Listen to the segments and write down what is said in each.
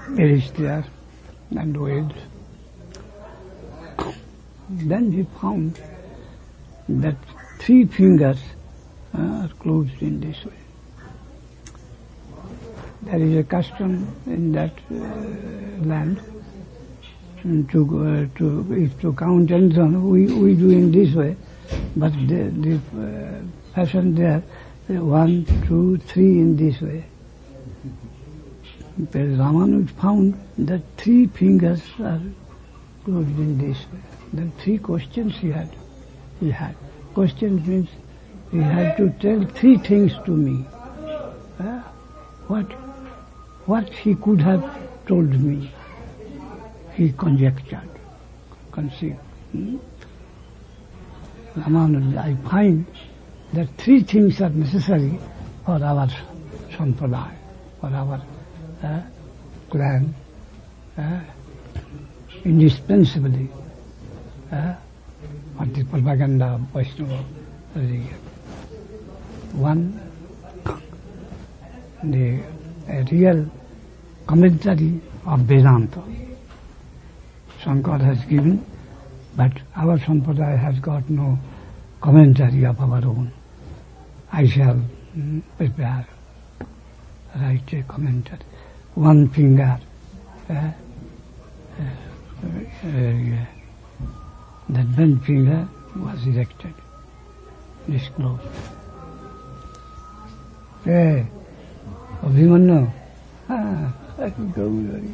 is there and Veds. Then we found that 3 fingers are closed in this way. There is a custom in that land to count anything. We do in this way, but the fashion there, 1, 2, 3 in this way. But Ramanuja found that 3 fingers are closed in this way. Then 3 questions he had. Questions means he had to tell 3 things to me. What he could have told me, he conjectured, conceived. Ramanuja, I find that 3 things are necessary for our sampradaya, for our clan, indispensably for the propaganda of Vaishnava religion. 1, a real commentary of Vedanta. Shankara has given, but our Sampradaya has got no commentary of our own. I shall prepare, write a commentary. 1 finger, that 1 finger was erected, disclosed. Hey, Abhimanyu, Gauri.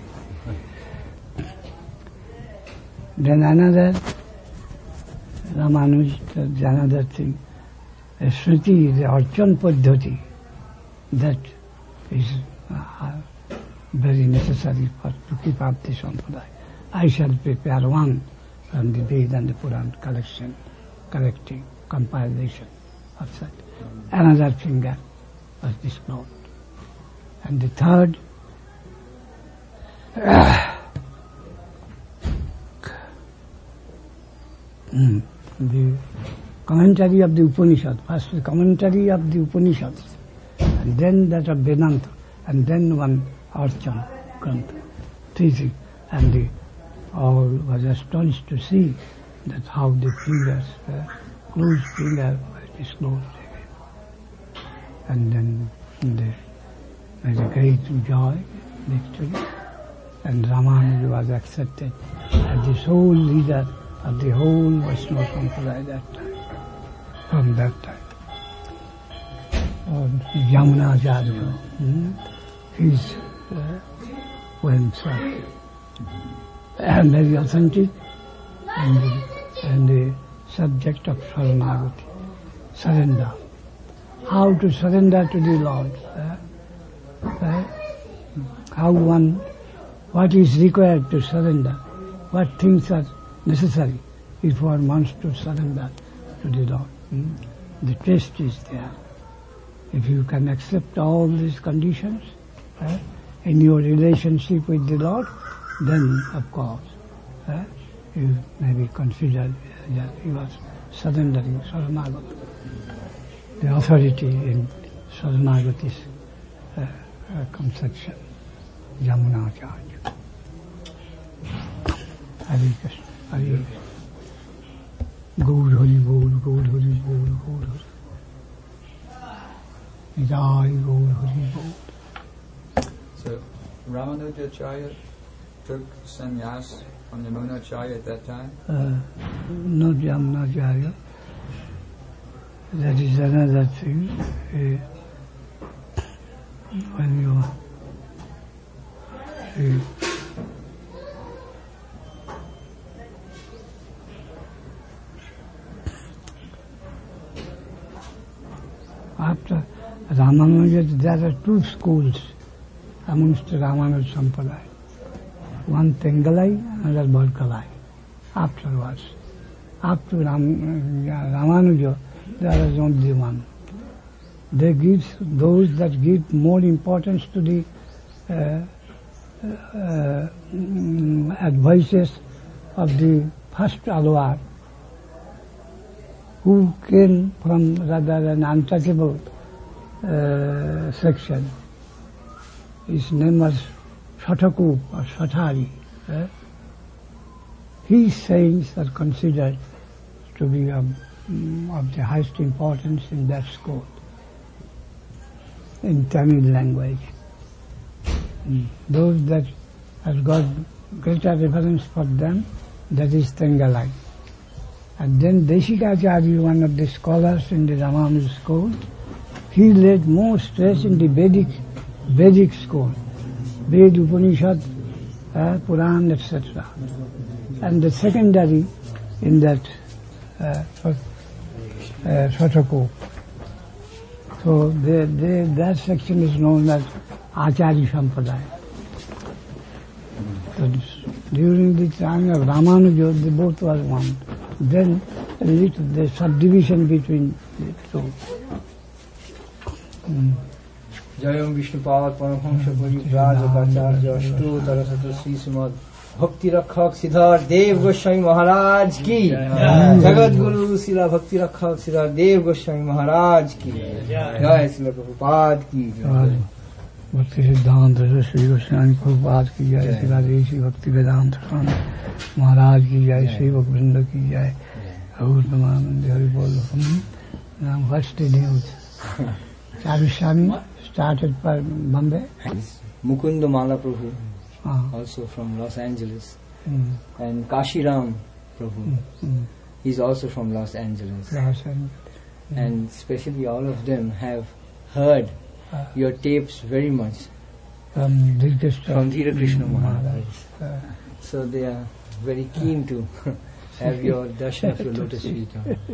Then another, Ramanuja, another thing, a Shruti, the Archan Paddhati, that is very necessary to keep up the Sampradaya. I shall prepare 1 from the Veda and the Puran collection, collecting, compilation of such. Another finger was disclosed. And the 3rd, the commentary of the Upanishad. First the commentary of the Upanishads, and then that of Vedanta, and then 1 Archan Grantha. 3 things. And all was astonished to see that how the fingers, closed finger was disclosed again. And then there was a great joy, victory, and Ramanuja was accepted as the sole leader of the whole Vaishnava Sampradaya that time, from that time. Yamuna Acharya, his poems are very authentic and the subject of Saranagati, surrender. How to surrender to the Lord. What is required to surrender, what things are necessary if one wants to surrender to the Lord. The test is there. If you can accept all these conditions in your relationship with the Lord, then of course you may be considered that you are surrendering Saranagati. The authority in Saranagati's conception, Yamuna Acharya. Hare Krishna, Hare Krishna. Gaur Hari Bol, Gaur Hari Bol, Gaur Hari. Jai Gaur Hari Bol. So Ramanujacharya took sannyas from Yamunacharya at that time? Not Yamunacharya. That is another thing. When you after Ramanuja, there are 2 schools amongst Ramanuja Sampradaya. One Tengalai, another Balkalai. Afterwards, after Ramanuja, there is only one. They give those that give more importance to the advices of the first Alvar, who came from rather an untouchable section. His name was Shatakup or Shatari, his sayings are considered to be of the highest importance in that school, in Tamil language. Those that has got greater reference for them, that is Tengalai. And then Desikacharya, one of the scholars in the Ramanuja school, he laid more stress in the Vedic school, Ved, Upanishad, Puran, etc. And the secondary in that Shatakup. So that section is known as Acharya Sampradaya. So during the time of Ramanuja, they both were one. Then the subdivision between the two. Jayam Vishnupad Paramahamsa Parivrajakacarya Ashtotarasata Sri Srimad Bhakti Rakhak Siddhar Dev Goswami Maharaj ki Jagat Guru Srila Bhakti Rakhak Siddhar Dev Goswami Maharaj ki Jai Srila Prabhupada ki Bhakti Siddhanta Sri Goswami Prabhupada ki Jai, Sri Radheshi Bhakti Vedanta Swami Maharaj ki Jai, Sevak Vrinda ki Jai, Ahutamam Hari Bol. Now what's the news? Charuswami started from Bombay. Mukunda Mala Prabhu, also from Los Angeles, and Kashiram Prabhu, he's also from Los Angeles. And especially all of them have heard your tapes very much from Dhira Krishna Maharaj. So they are very keen to have your darshan of your lotus feet.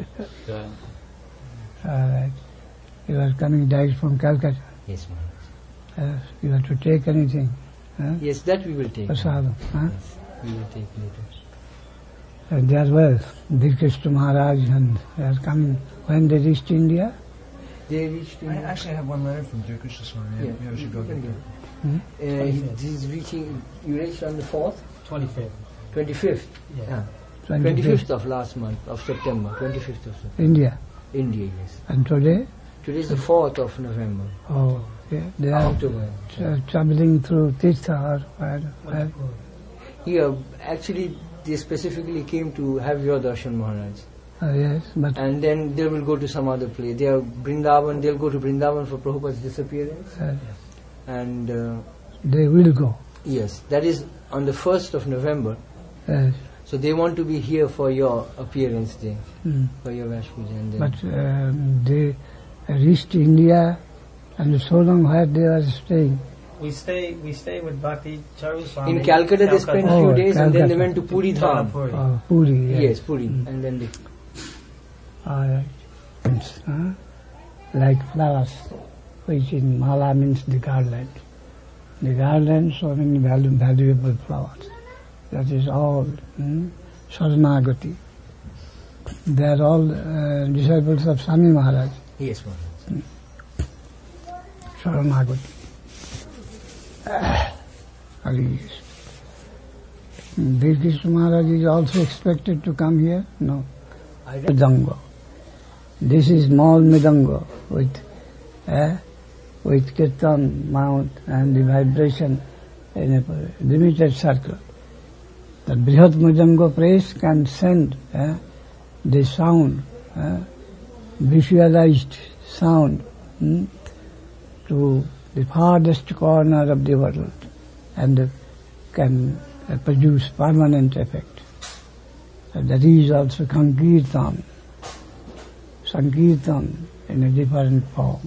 Alright. You are coming direct from Calcutta. Yes, Maharaj. You have to take anything. Yes, that we will take. Prasadam. Yes, we will take later. And they are well. Dhira Krishna Maharaj, and they are coming. When they reached India? They reached India. I actually have one letter from Dhira Krishna Swami. Yeah. Maybe I should go get it. He's reaching, you reached on the 4th? 25th. 25th? Yeah. 25th of last month, of September. 25th of September. India. India, yes. And today? Today is the 4th of November. Oh, yeah. They are traveling through Tirtha or where? Here, actually, they specifically came to have your darshan, Maharaj. Yes, but... And then they will go to some other place. They are Vrindavan, they'll go to Vrindavan for Prabhupada's disappearance. And... they will go. Yes, that is on the 1st of November. Yes. So they want to be here for your appearance day, for your Vash Puja. And then but they reached India, and so long where they were staying. We stay with Bhakti Charu Swami. in Calcutta they spent a few days, and then they went to Puri Dham. Puri, yes. Yes, Puri. And then they... Like flowers, which in Mala means the garland. The garland, so many valuable flowers. That is all Saranagati. They are all disciples of Swami Maharaj. Yes, Maharaj. Saranagati. Dhira Krishna Maharaj is also expected to come here? No. Mridanga. This is small Mridanga with kirtan mount and the vibration in a limited circle. The Brihat Mridanga press can send the sound, visualized sound to the farthest corner of the world and can produce permanent effect. That is also Sankirtan. Sankirtan in a different form.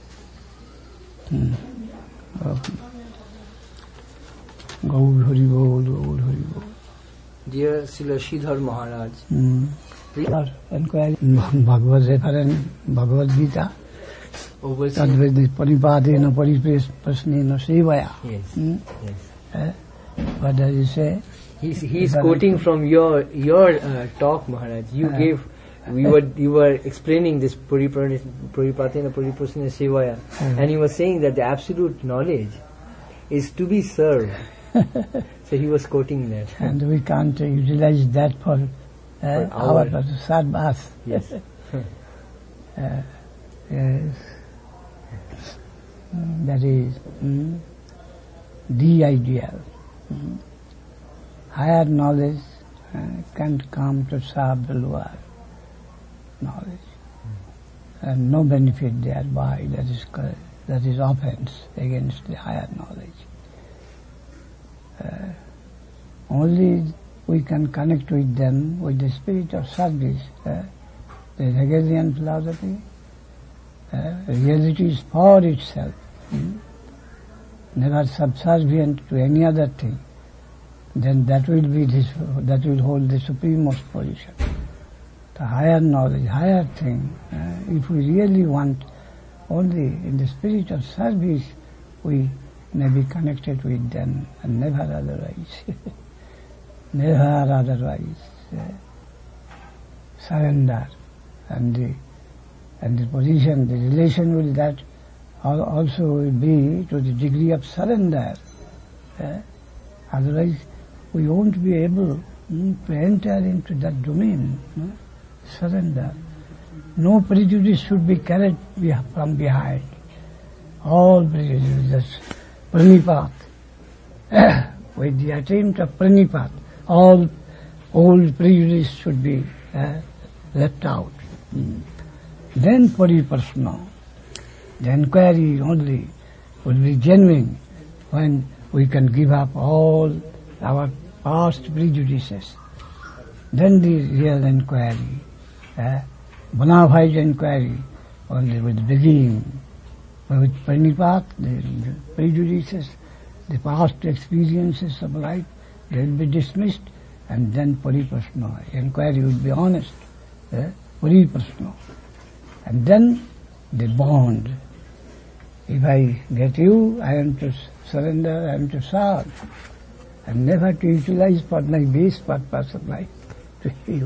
Gaur Hari Bol, Gaur Hari Bol. Dear Srila Sridhar Maharaj. Bhagavad reference, Bhagavad Gita. Tadvedi paripadena pariprasnena sevaya. Yes. What does he say? He's quoting from your talk, Maharaj. You were explaining this Puripatena Puriprasnena Sevaya, and he was saying that the absolute knowledge is to be served. So he was quoting that. And we can't utilize that for our sadhbhas. Yes. Yes. That is. the ideal. Higher knowledge can't come to serve the lower knowledge. And no benefit thereby, that is offense against the higher knowledge. Only we can connect with them with the spirit of service. The Hegelian philosophy, reality is for itself, never subservient to any other thing. Then that will hold the supremest position. The higher knowledge, higher thing, if we really want only in the spirit of service, we may be connected with them and never otherwise. Never otherwise. Surrender. And the position, the relation with that also will be to the degree of surrender. Otherwise, we won't be able to enter into that domain. Surrender. No prejudice should be carried from behind. All prejudices, pranipat. With the attempt of pranipat, all old prejudice should be left out. Then pariprasna, the inquiry only will be genuine when we can give up all our past prejudices. Then the real inquiry, bona fide inquiry, only will begin. With pranipat, the prejudices, the past experiences of life, they will be dismissed, and then pariprasna, inquiry will be honest, pariprasna. And then the bond. If I get you, I am to surrender, I am to serve, and never to utilize for my base purpose of life to you.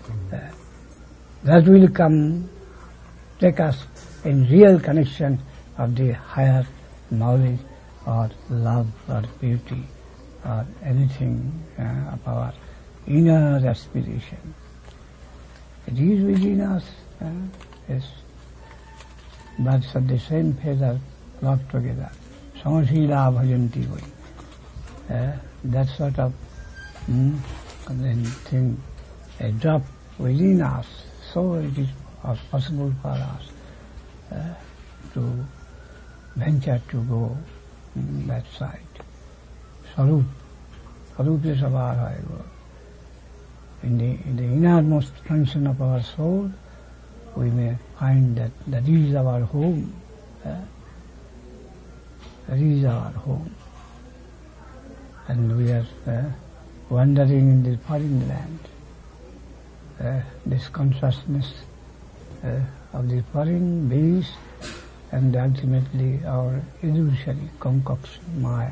That will come, take us in real connection of the higher knowledge or love or beauty or anything of our inner aspiration. It is within us. Yes. Birds of the same feather flock together. Samashila bhajanti vai. That sort of thing, a drop within us, so it is possible for us to venture to go that side. Sarup. Sarup is our in the innermost function of our soul, we may find that is our home. That is our home. And we are wandering in the foreign land. This consciousness of the foreign base and ultimately our illusory concoction, Maya.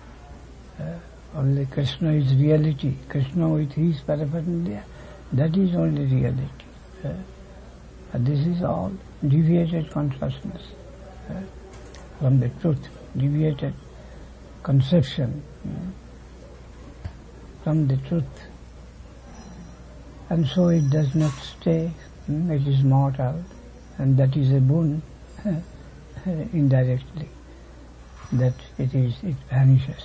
Only Krishna is reality. Krishna with his paraphernalia, that is only reality. This is all deviated consciousness from the truth, deviated conception from the truth. And so it does not stay, it is mortal, and that is a boon indirectly, that it vanishes.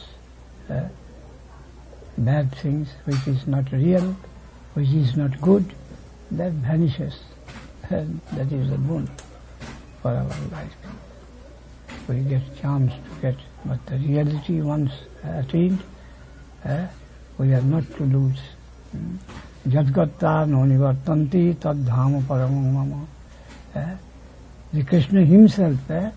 Bad things which is not real, which is not good, that vanishes. And that is a boon for our life. We get chance to get, but the reality once attained, we are not to lose. Jadgatta no nivartanti tad dhama paramam mama. The Krishna himself,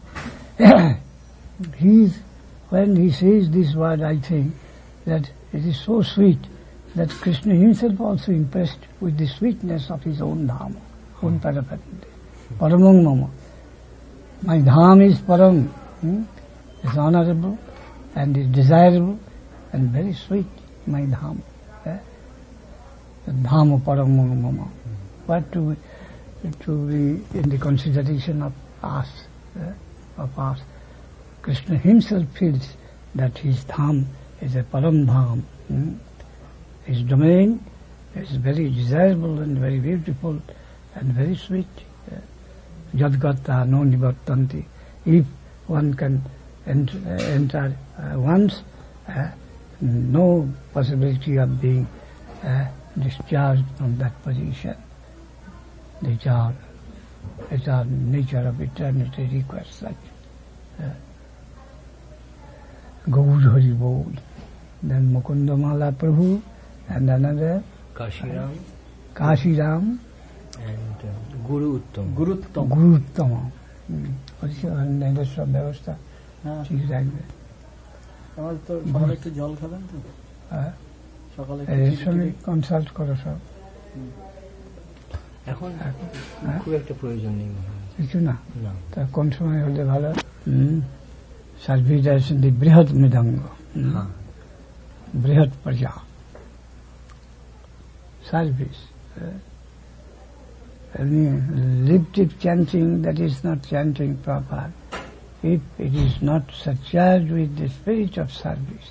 when he says this word, I think that it is so sweet that Krishna himself also impressed with the sweetness of his own dhama, own paraphernalia. Paramam mama. My dham is param, is honorable and is desirable and very sweet, my dham. Dhama paramam mama. What to be in the consideration of us, Krishna himself feels that his dham is a param dham. His domain is very desirable and very beautiful and very sweet. Jadgata no nivartanti. If one can enter once, no possibility of being discharged from that position. It's our nature of eternity requires such. Gaur Hari Bol. Then Mukundamala Prabhu and another Kashiram and Guru Uttam. Guru Uttama. What's your name? Vyavastha? ঠিক রাখবে আমার তো সকালে একটু জল খাবেন তো সকালে কনসাল্ট করো সব এখন খুব একটা প্রয়োজন নেই কিছু না তা কোন সময় হলে ভালো সার্ভিস বৃহৎ মৃদঙ্গ বৃহৎ প্রজা service lip chanting, that is not chanting proper. If it is not surcharged with the spirit of service,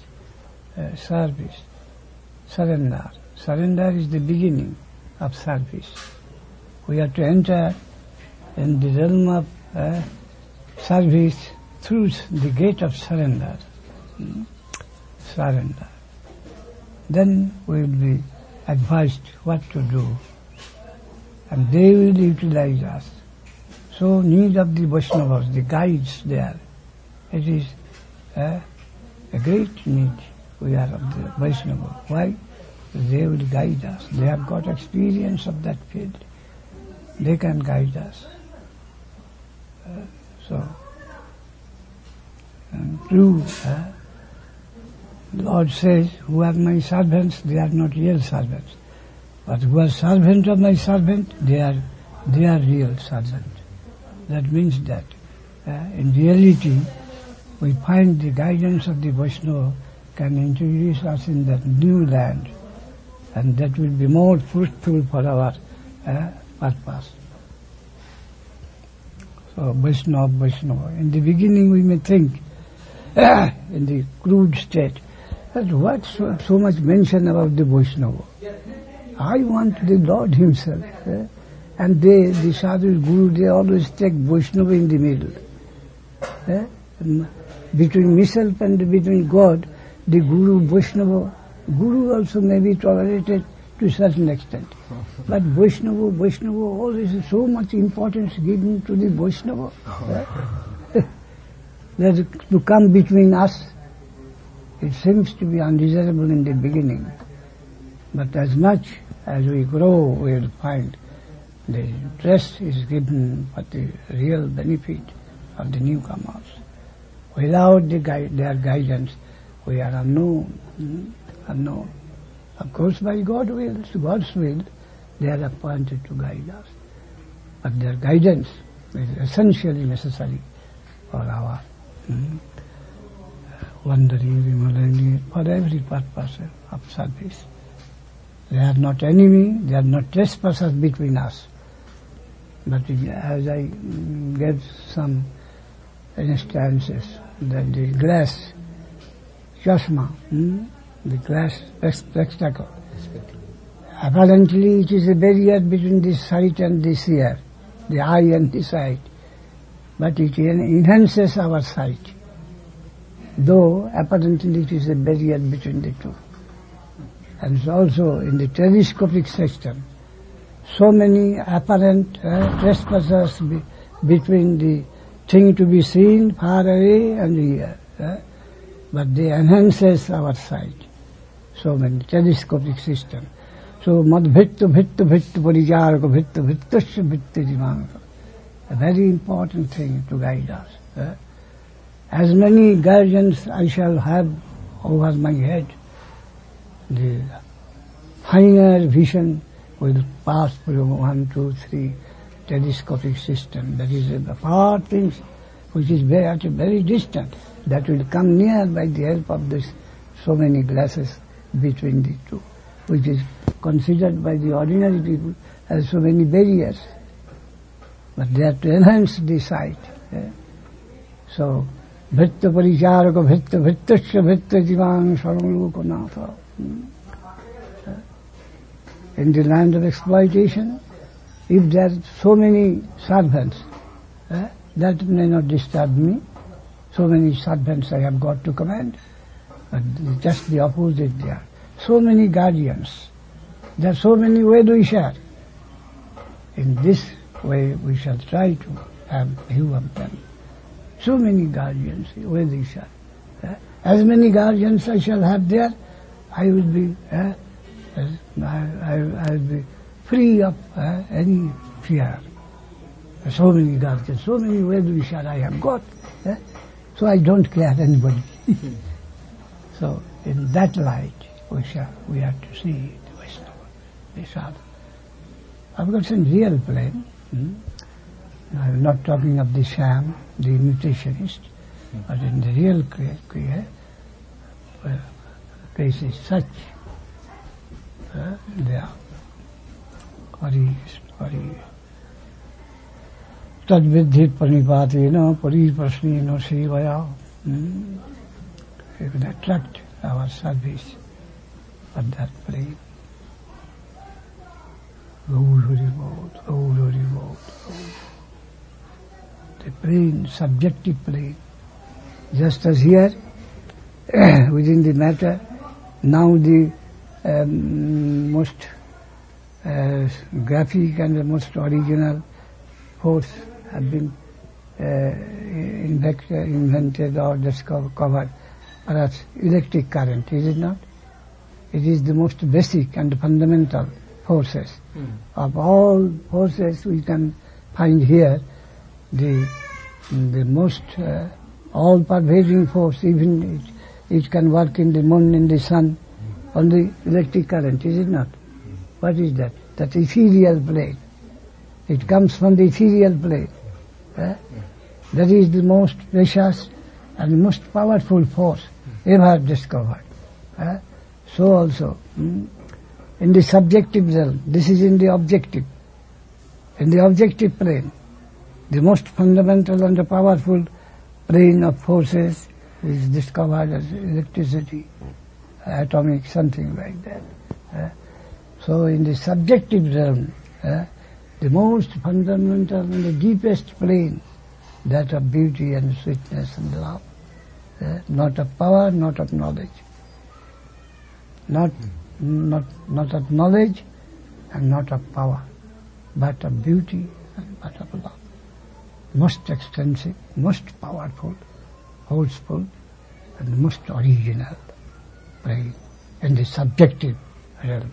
surrender. Surrender is the beginning of service. We have to enter in the realm of service through the gate of surrender. Surrender. Then we will be advised what to do. And they will utilize us. So need of the Vaishnavas, the guides there. It is a great need we are of the Vaishnavas. Why? They will guide us. They have got experience of that field. They can guide us. True. The Lord says, who are my servants, they are not real servants. But who are servant of my servant, they are real servant. That means that in reality, we find the guidance of the Vaishnava can introduce us in that new land, and that will be more fruitful for our purpose. So Vaishnava. In the beginning we may think, in the crude state, that what's so much mention about the Vaishnava? I want the Lord himself. And the sadhu guru, they always take Vaishnava in the middle. Between myself and between God, the guru, Vaishnava, guru also may be tolerated to a certain extent. But Vaishnava, always so much importance given to the Vaishnava. That to come between us, it seems to be undesirable in the beginning. But as much as we grow, we will find the interest is given for the real benefit of the newcomers. Without their guidance, we are unknown. Of course, by God's will, they are appointed to guide us. But their guidance is essentially necessary for our wandering, for every purpose of service. They are not enemy, they are not trespassers between us. But as I gave some instances, that the glass chashma, the glass spectacle, apparently it is a barrier between the sight and the seer, the eye and the sight. But it enhances our sight, though apparently it is a barrier between the two. And also in the telescopic system, so many apparent trespassers between the thing to be seen far away and here. But they enhances our sight. So many telescopic system. So madbhittu parijaraka bhittasya bhittadimanaka. A very important thing to guide us. As many guardians I shall have over my head, the finer vision will pass through 1, 2, 3 telescopic system. That is the far things which is very distant. That will come near by the help of this so many glasses between the two, which is considered by the ordinary people as so many barriers. But they have to enhance the sight. So, bhitta paricharaka bhittasya bhitta jivang sarvalokanatha. In the land of exploitation, if there are so many servants, that may not disturb me. So many servants I have got to command. But just the opposite there. So many guardians. There are so many Vedvishas. In this way we shall try to have view of them. So many guardians, Vedvishas. As many guardians I shall have there, I will be I will be free of any fear. So many guardians, so many Vedvishas I have got. So I don't care anybody. So in that light we have to see the Vaishnava, the sadhu. Of course in real plane, I'm not talking of the sham, the imitationist, but in the real case is such, they are Hari. Tadvidhi pranipatena pariprasnena sevaya. You can attract our service at that plane. The plane, subjective plane. Just as here, within the matter, now the most graphic and the most original force have been invented or discovered, perhaps electric current, is it not? It is the most basic and fundamental forces. Of all forces we can find here, the most all-pervading force, even it can work in the moon, in the sun, on the electric current, is it not? What is that? That ethereal plane. It comes from the ethereal plane. That is the most precious and most powerful force ever discovered. So also, in the subjective realm, this is in the objective. In the objective plane, the most fundamental and the powerful plane of forces is discovered as electricity, atomic, something like that. So in the subjective realm, the most fundamental and the deepest plane, that of beauty and sweetness and love, not of power, not of knowledge. Not of knowledge and not of power, but of beauty and but of love. Most extensive, most powerful, forceful, and most original plane in the subjective realm.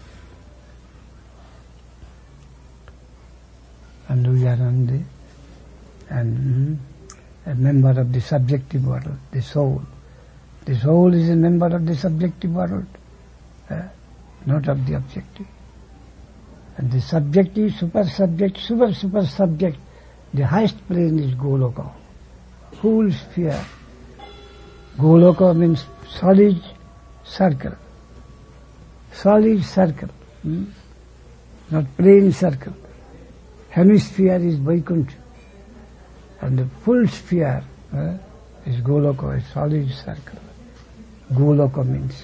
And we are a member of the subjective world, the soul. The soul is a member of the subjective world, not of the objective. And the subjective, super-subject, super-subject, the highest plane is Goloka, full sphere. Goloka means solid circle. Solid circle, not plain circle. Hemisphere is Vaikuntha, and the full sphere is Goloka, a solid circle. Goloka means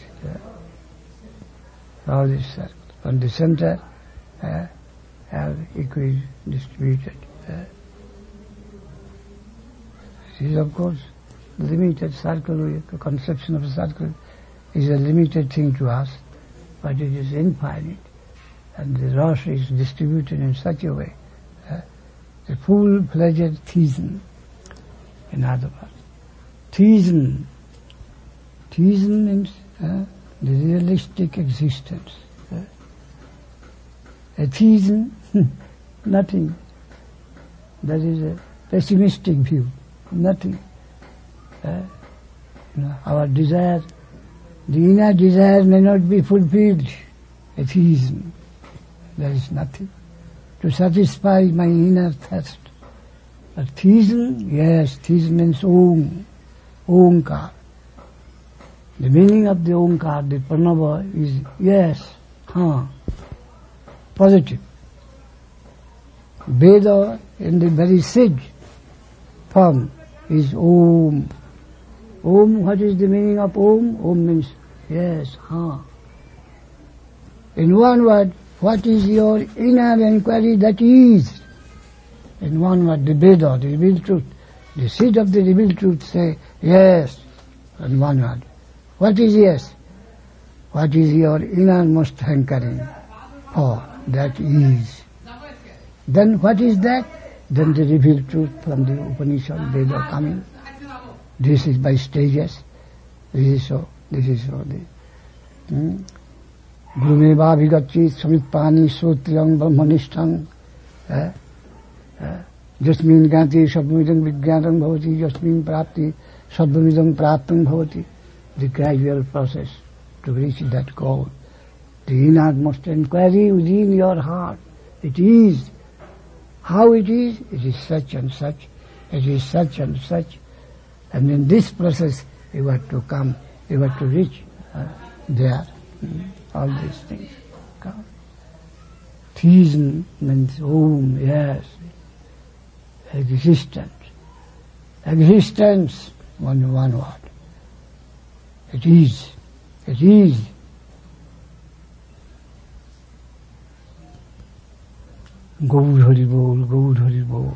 solid circle. On the center have equi-distributed. It is of course limited circle. The conception of a circle is a limited thing to us, but it is infinite, and the rasa is distributed in such a way. A full-fledged theism, in other words. Theism means the realistic existence. Atheism, nothing. That is a pessimistic view, nothing. Our desire, the inner desire may not be fulfilled. Atheism, there is nothing to satisfy my inner thirst. But theism, yes, theism means Om, Omkar. The meaning of the Omkar, the Pranava, is yes, positive. Veda, in the very sage form, is Om. Om, what is the meaning of Om? Om means yes, In one word, what is your inner inquiry? That is, in one word, the Veda, the real truth. The seed of the revealed truth say, yes, and one word. What is yes? What is your innermost hankering for? That is. Then what is that? Then the revealed truth from the Upanishad, Veda coming. This is by stages. This is so. This is so. Gurumeva vigacchit samitpani sutriyam brahmanishtam. Jasmin ganti sabhamidam vijnanam bhavati, jasmin prapti sabhamidam praptam bhavati. The gradual process to reach that goal. The innermost inquiry within your heart. It is. How it is? It is such and such. It is such and such. And in this process, you have to come, you have to reach there. All these things come. Theism means Om, yes. Existence. Existence, one word. It is. It is. Gaur Hari Bol, Gaur Hari Bol.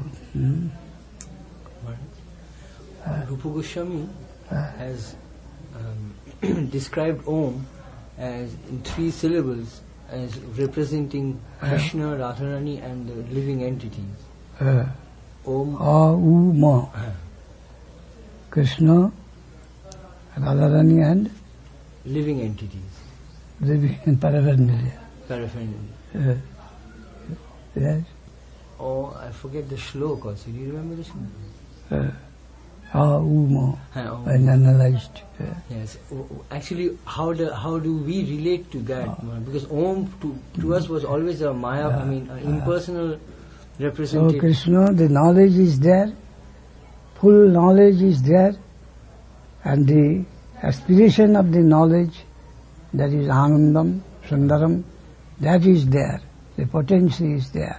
Rupa Goswami has described Om as in 3 syllables as representing Krishna, Radharani and the living entities. Om. A-U-Ma. Krishna, Radharani and living entities. Living in paraphernalia. Paraphernalia. Yes. Oh, I forget the shloka also. Do you remember the shloka? A-U-Ma. And analyzed. Yes. Actually, how do we relate to that? Because Om to us was always a Maya, an impersonal representation. So Krishna, the knowledge is there, full knowledge is there, and the aspiration of the knowledge, that is Anandam, Sundaram, that is there. The potency is there.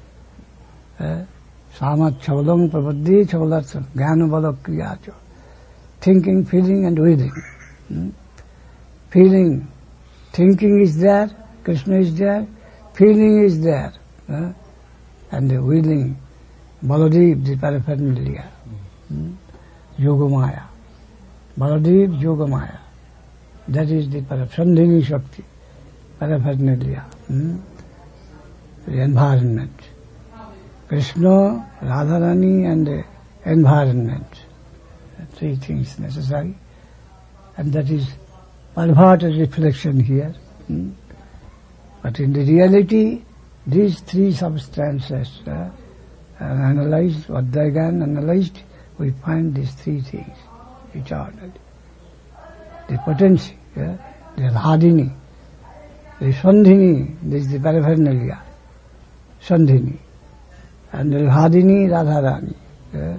Samat Chaulam Prabhadhi Chaulat Jnanavala Kriyacha. Thinking, feeling and willing. Feeling, thinking is there, Krishna is there, feeling is there. And the willing, Baladev, the paraphernalia. Yogamaya. Baladev, Yogamaya. That is the Sandhini Shakti, paraphernalia. The environment. Krishna, Radharani and the environment. 3 things necessary. And that is perverted reflection here. But in the reality, these 3 substances are analyzed, Advaita analyzed, we find these 3 things eternally. The potency, the Radhini, the Sandhini, this is the paraphernalia, Sandhini, and the Radhini Radharani.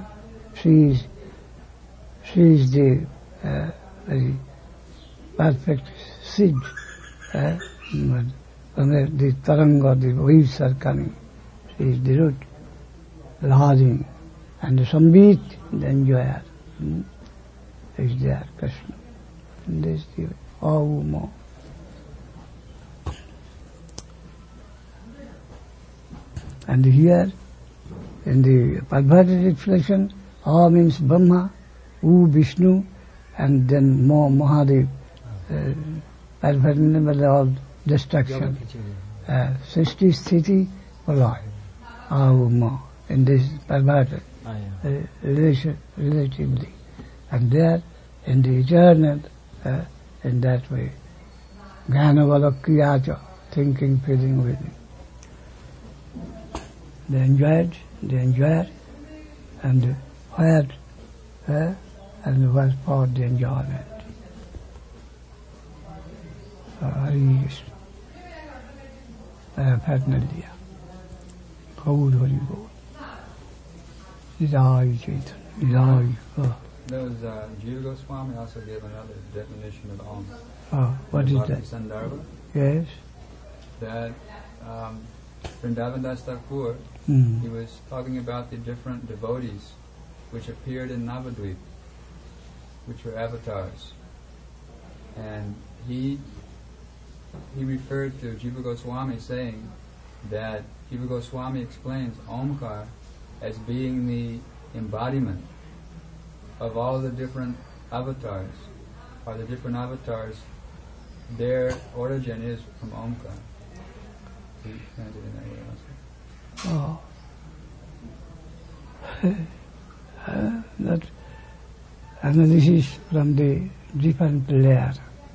She is the very perfect seed. When the taranga, the waves are coming, she is the root, Radhini, and the Sambit, the enjoyer, is there, Krishna. And this is the Avuma. And here, in the perverted reflection, A means Brahma, U Vishnu, and then Mo Mahadev, perverted of destruction. Srishti Sthiti Pralaya, Avuma, in this perverted relatively. And there, in the eternal, in that way, Jnanavala Kriyacha, thinking, feeling, willing. They enjoyed, and where, and was for the enjoyment. Hari Krishna. Paraphernalia. Gaur Hari Bol. Nidai Chaitanya. Nidai. Jiva Goswami also gave another definition of Om. What is that? Sandarbha. Yes. That Vrindavan Das Thakur, he was talking about the different devotees which appeared in Navadvip, which were avatars. And he referred to Jiva Goswami saying that Jiva Goswami explains Omkar as being the embodiment of all the different avatars, or the different avatars, their origin is from Omkar. So you translate it in that way also. That analysis from the different layer,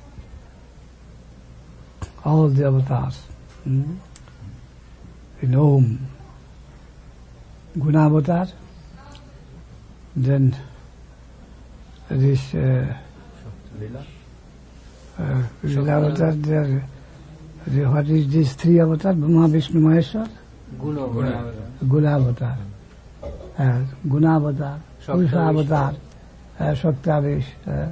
all the avatars in Om, Gunavatar, then this Lila? Lila avatar, what is these three avatars? Brahma, Vishnu, Maheshwar? Guna avatar. Guna avatar, Purusha avatar, Shaktavish.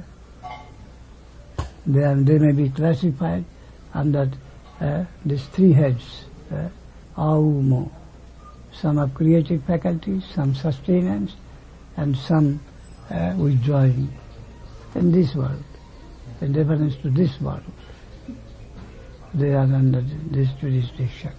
They may be classified under these three heads. Aumo, some of creative faculties, some sustenance, and some withdrawing in this world. In reference to this world, they are under this jurisdiction.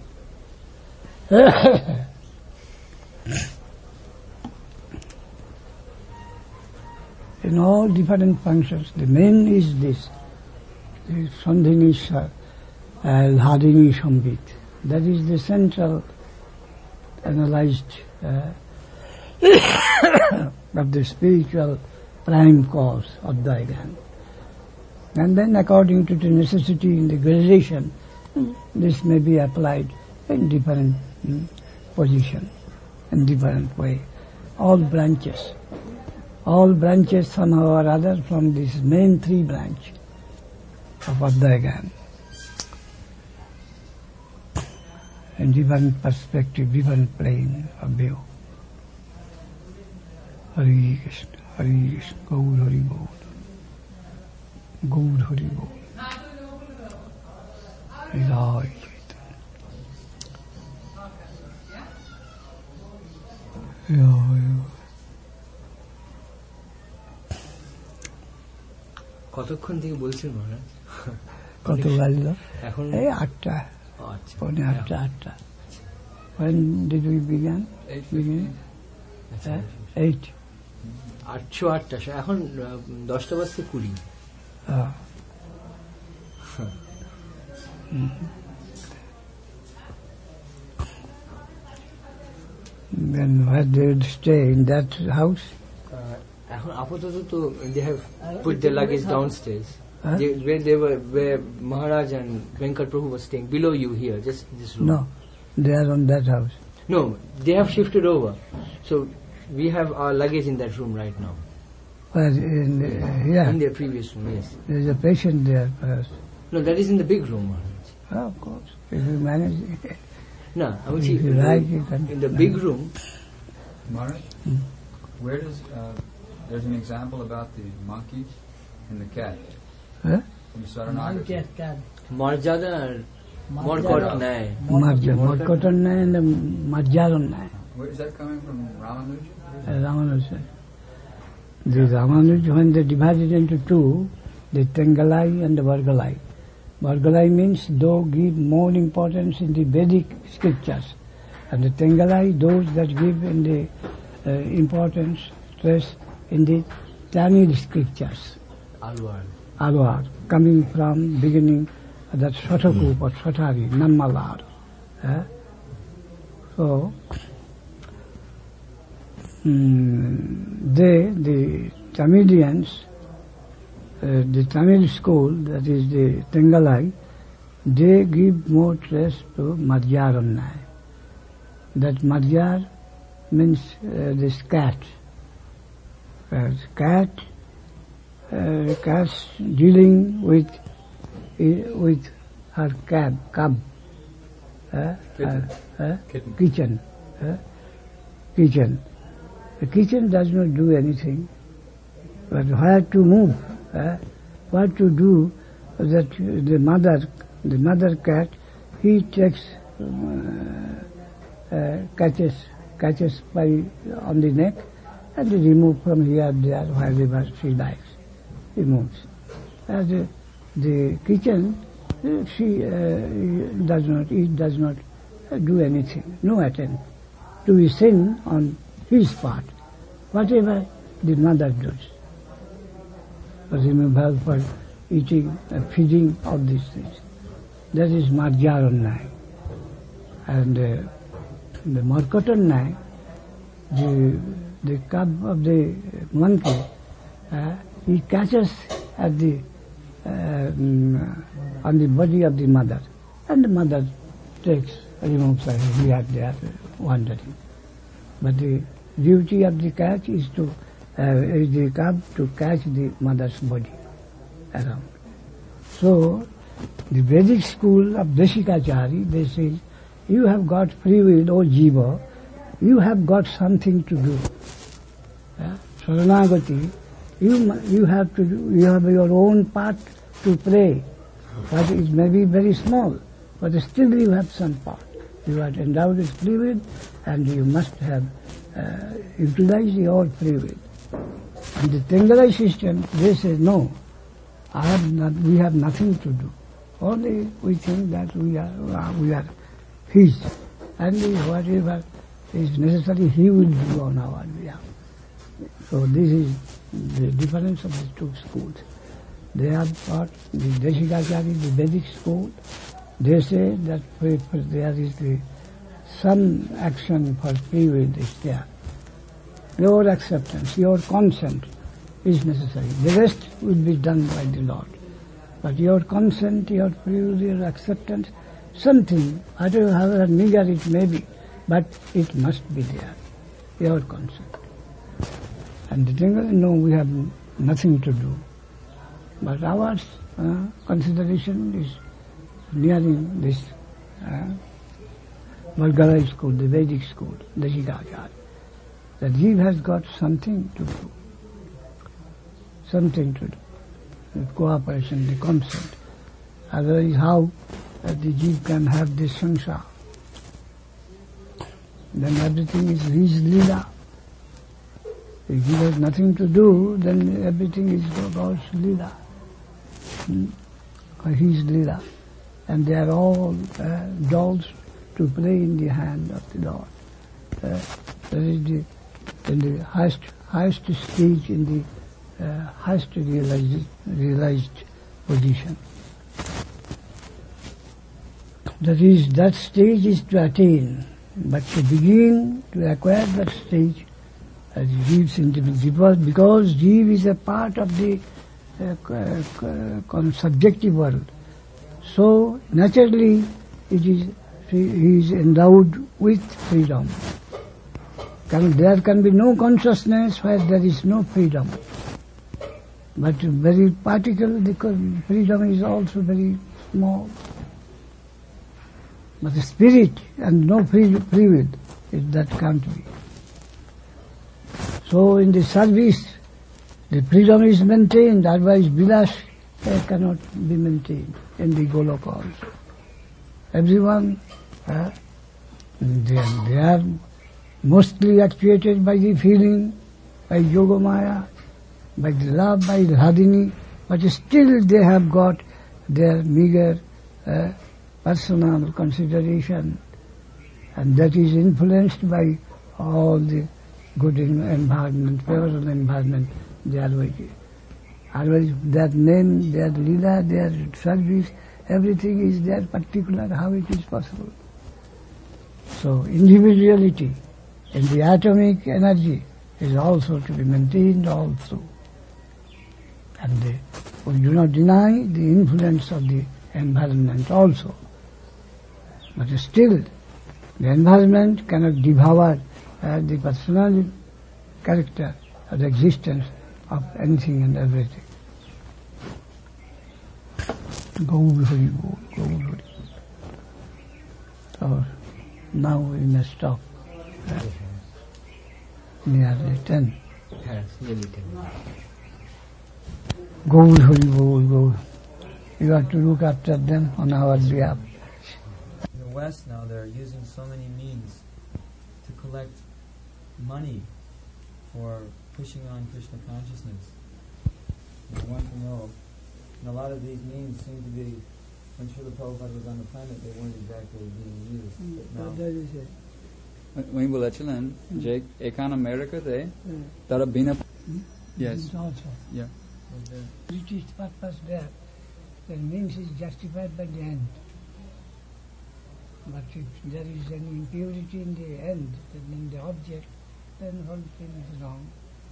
In all different functions, the main is this. Something is Hadini Shambhit. That is the central analyzed of the spiritual prime cause of the again. And then according to the necessity in the gradation, this may be applied in different position, in different way. All branches somehow or other from this main three branch of Advaita, in different perspective, different plane of view. Hare Krishna, Hare Krishna, Gaur Hari Bol, Gaur Hari Bol. Jai Chaitanya. কতক্ষণ থেকে বলছেন মহারাজ? কত বাজল? এখন এই 8টা, আচ্ছা, পৌনে 8টা. When did we begin? 8. 8:08 এখন 10টা বাজতে 20. Then where they would stay in that house? এখন আপাতত তো they have put their luggage downstairs. Huh? Where Maharaj and Venkat Prabhu was staying below you here, just this room. No, they are on that house. No, they have shifted over. So we have our luggage in that room right now. Where here? In their previous room, yes. There is a patient there first. No, that is in the big room, Maharaj. Oh, of course, if you manage it. No, I would If see you like, you can in the big room. Maharaj, where does there's an example about the monkey and the cat Huh? in Saranagati. মর্যাদা আর মরকট নেয়. Markotan and Marjaran. Where is that coming from? Ramanuja? Ramanuja. The Ramanuja, when they divided into two, the Tengalai and the Vargalai. Vargalai means those give more importance in the Vedic scriptures, and the Tengalai, those that give in the importance, stress in the Tamil scriptures. Alwar, coming from beginning that Sotakup or Sotari, Nammalar. So, the Tamilians, the Tamil school, that is the Tengalai, they give more stress to Madhyaranai. That Madhyar means this cat. Cat dealing with her cub, kitchen. The kitchen does not do anything, but where to move, what to do, that the mother cat, he takes, catches by on the neck, and they remove from here, there, wherever she likes. He moves. As the kitchen, she does not do anything, no attempt to be sin on his part. Whatever the mother does. For removal, for eating, feeding, all these things. That is Marjarannai. And the Markotannai, the cub of the monkey, he catches at the on the body of the mother, and the mother removes her. We are there wandering. But the duty of the catch is the cub to catch the mother's body around. So the Vedic school of Deshikachari, they say, you have got free will, O Jiva, you have got something to do. Saranagati, you have to do, you have your own part to play, but it may be very small, but still you have some part. You are endowed with free will, and you must have utilized your free will. And the Tengalai system, they say, no, we have nothing to do. Only we think that we are his, and whatever is necessary, he will do on our behalf. So this is the difference of the two schools. They have taught the Deshikachari, the Vedic school. They say that there is some action for free will is there. Your acceptance, your consent is necessary. The rest will be done by the Lord. But your consent, your free will, your acceptance, something, however meager it may be, but it must be there, your consent. And the thing is, no, we have nothing to do. But our consideration is nearing this Margarai school, the Vedic school, the Deshikachari, that he has got something to do. Something to do. The cooperation, the consent. Otherwise, how the Jeev can have this sansar? Then everything is his lila. If he has nothing to do, then everything is God's lila. His lila. And they are all dolls to play in the hand of the Lord. That is in the highest stage, in the highest realized position. That stage is to attain, but to begin to acquire that stage, as Jeev's individual, because Jeev is a part of the subjective world. So naturally, he is endowed with freedom. There can be no consciousness where there is no freedom. But very particular, the freedom is also very small. But the spirit and no free will, that can't be. So in the service, the freedom is maintained, otherwise Vilas cannot be maintained in the Goloka also. Everyone, they are mostly actuated by the feeling, by Yogamaya, by the love, by Radhini, but still they have got their meager personal consideration, and that is influenced by all the good environment, favorable environment they are waiting. Otherwise, their name, their lila, their service, everything is their particular, how it is possible. So individuality in the atomic energy is also to be maintained all through. And we do not deny the influence of the environment also. But still, the environment cannot devour the personal character or the existence of anything and everything. Gaur Hari Bol, Gaur Hari. So now we may stop. Nearly 10. Yes, nearly 10. Gaur Hari Bol, Gaur. You have to look after them on our behalf. In the West now, they're using so many means to collect money for pushing on Krishna consciousness. And I want to know, and a lot of these means seem to be, when Srila Prabhupada was on the planet, they weren't exactly being used. That is it. When we বলেছিলেন যে এখান আমেরিকাতে তারা বিনা Yes. Means also. Yeah. Which is purpose there. The means is justified by the end. But if there is any impurity in the end, in the object, then the whole thing is wrong.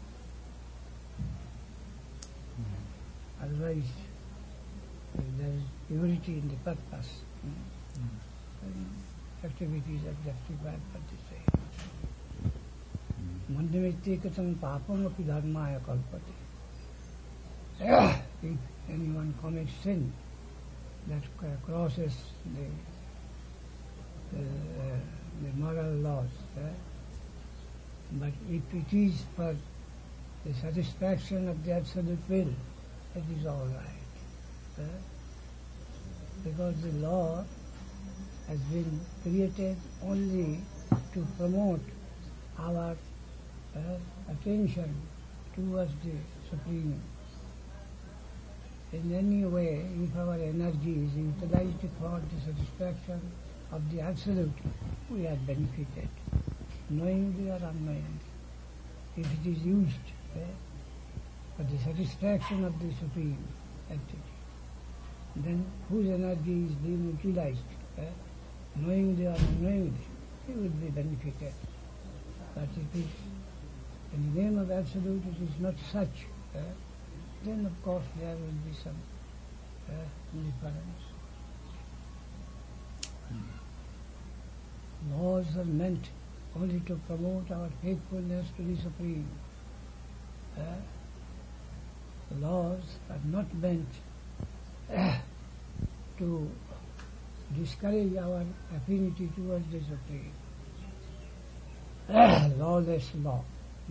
Otherwise, if there is purity in the purpose, then activities are justified by the same. Mandamittikatam papam api dharmaya kalpate. If anyone commits sin that crosses the moral laws, but if it is for the satisfaction of the absolute will, it is all right. Because the law has been created only to promote our attention towards the Supreme. In any way, if our energy is utilized for the satisfaction of the Absolute, we are benefited, knowingly or unknowingly. If it is used for the satisfaction of the Supreme Entity, then whose energy is being utilized, knowingly or unknowingly, he will be benefited. But if it is in the name of Absolute, it is not such, then of course there will be some difference. Laws are meant only to promote our faithfulness to the Supreme. Laws are not meant to discourage our affinity towards the Supreme. Lawless law.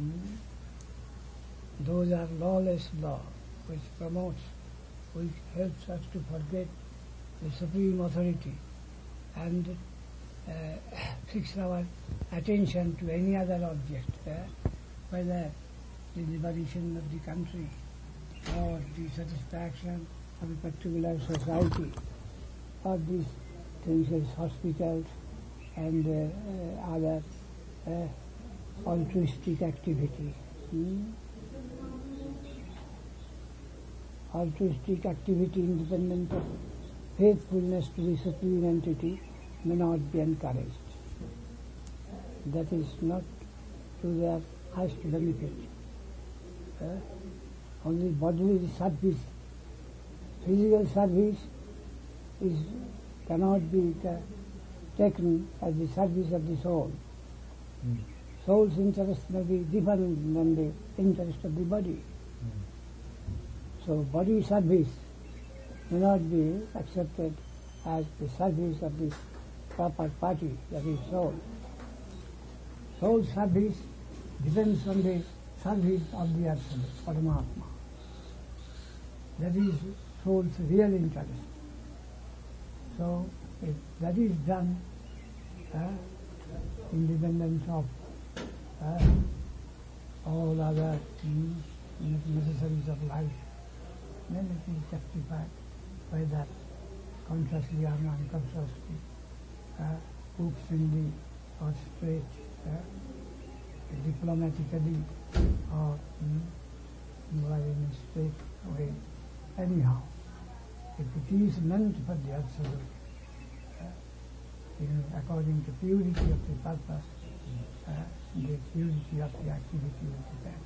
Those are lawless law which promotes, which helps us to forget the Supreme Authority and fix our attention to any other object, whether the liberation of the country or the satisfaction of a particular society or these things as hospitals and other altruistic activity. Altruistic activity independent of faithfulness to the Supreme Entity may not be encouraged. That is not to their highest benefit. Only bodily service, physical service cannot be taken as the service of the soul. Soul's interest may be different than the interest of the body. So body service may not be accepted as the service of the proper party, that is soul. Soul service depends on the service of the Absolute, Paramatma. That is soul's real interest. So if that is done independent of all other necessaries of life, then it is justified by that consciously or unconsciously, hooks in the or straight, diplomatically or in a straight way. Anyhow, if it is meant for the Absolute, according to purity of the purpose, the purity of the activity will depend.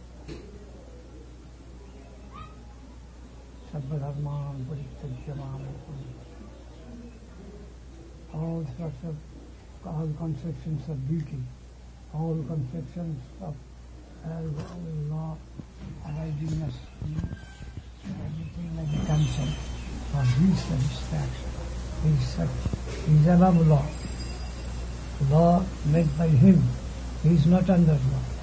Sabbadharman parityajyamam. All sorts of, all conceptions of beauty, all conceptions of law, arisingness, everything like the concept of his satisfaction is such, is above law. Law made by him, he is not under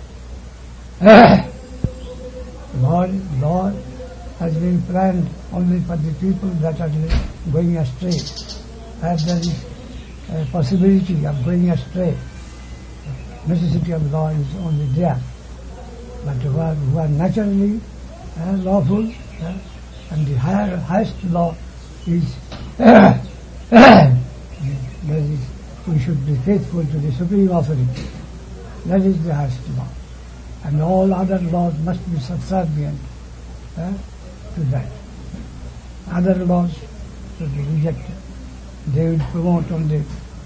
law. Law has been planned only for the people that are going astray. As there is a possibility of going astray, necessity of law is only there. But who are naturally lawful, and the highest law is that is, we should be faithful to the Supreme Authority. That is the highest law. and all other laws must be subservient to that. Other laws should be rejected. They will promote only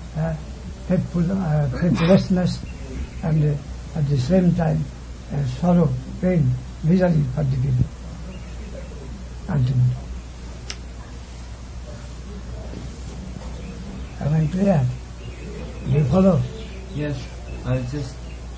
faithlessness and at the same time sorrow, pain, misery for the people. Ultimately. Am I clear? Do you follow? Yes, I just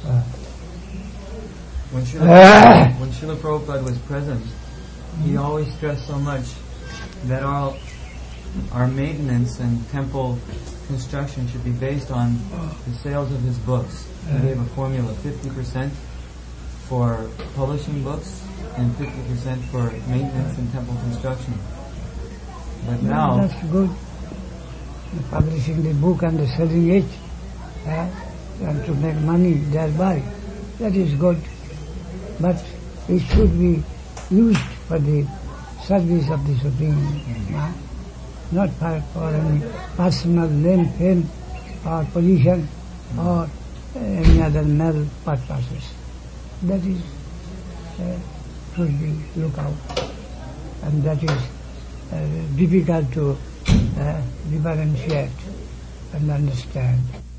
when Srila Prabhupada was present, he always stressed so much that our maintenance and temple construction should be based on the sales of his books. He gave a formula: 50% for publishing books and 50% for maintenance and temple construction. But now that's good. Publishing the book and selling it, and to make money thereby, that is good. But it should be used for the service of the Supreme, not for any personal name, fame, or position, or any other male purposes. That is should be looked out, and that is difficult to differentiate and understand.